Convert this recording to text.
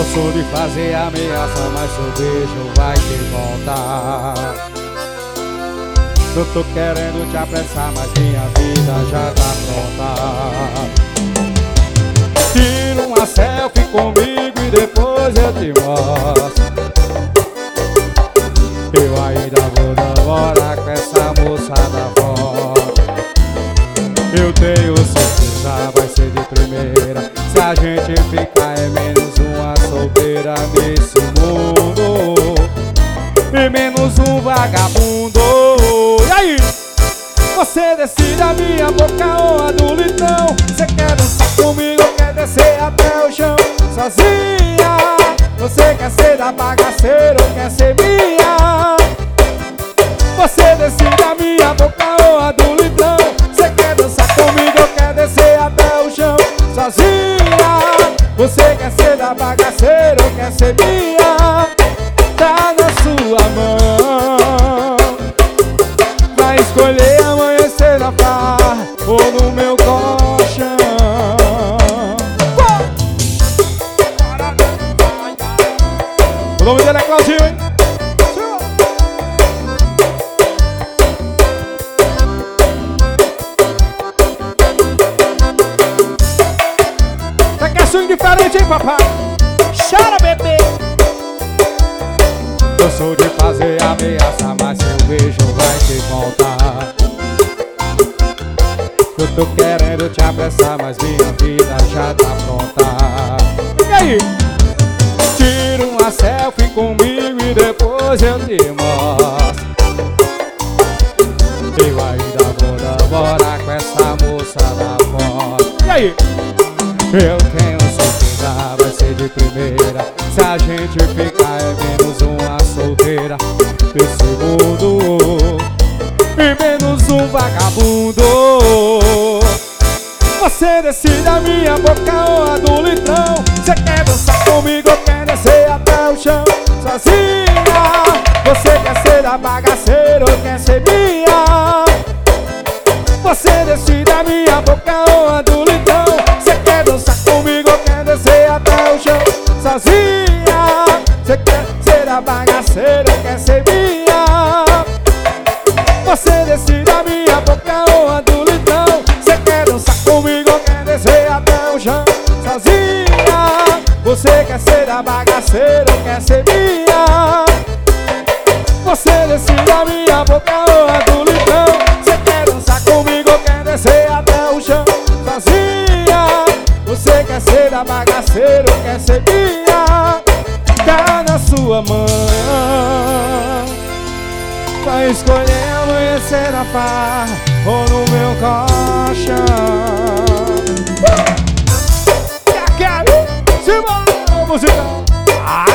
Gosto de fazer ameaça, mas seu beijo vai te voltar. Eu tô querendo te apressar, mas minha vida já tá pronta. Tira uma selfie comigo e depois eu te mostro. Eu ainda vou namorar com essa moça da foto. Eu tenho certeza, vai ser de primeira. Se a gente ficar é menos uma solteira nesse mundo e menos um vagabundo. E aí? Você decide a minha boca ou a do litrão. Você quer dançar comigo ou quer descer até o chão sozinha? Você quer ser da bagaceira ou quer ser minha? Você decide a minha boca ou a do litrão. Você quer dançar comigo ou quer descer até o chão sozinha? Você quer ser da bagaceira ou quer ser minha? Tá na sua mão. Vai escolher amanhecer na farra ou no meu colchão. O nome dele é Claudinho, hein? Você quer swing diferente, hein, papai? Chora, bebê! Eu sou de fazer ameaça, mas seu beijo vai te voltar. Eu tô querendo te apressar, mas minha vida já tá pronta. E aí? Tira uma selfie comigo e depois eu te mostro. Eu ainda vou namorar com essa moça da foto. E aí? Eu tenho certeza, vai ser de primeira. Se a gente ficar é menos uma solteira nesse mundo e menos um vagabundo. Você decide a minha boca ou a do litrão. Você quer dançar comigo ou quer descer até o chão sozinha? Você quer ser da bagaceira ou quer ser minha? Você decide a minha boca ou a do litrão. Você quer dançar comigo ou quer descer até o chão sozinha? Você quer ser da bagaceira ou quer ser minha? Você decide a minha boca ou a do litrão. Você quer dançar comigo ou quer descer até o chão sozinha? Você quer ser da bagaceira ou quer ser minha? Você decide a minha boca ou a do litrão. Você quer dançar comigo ou quer descer até o chão sozinha? Você quer ser da bagaceira ou quer ser minha? Tá na sua mão. Vai escolher amanhecer na farra ou no meu colchão. Simbora, música!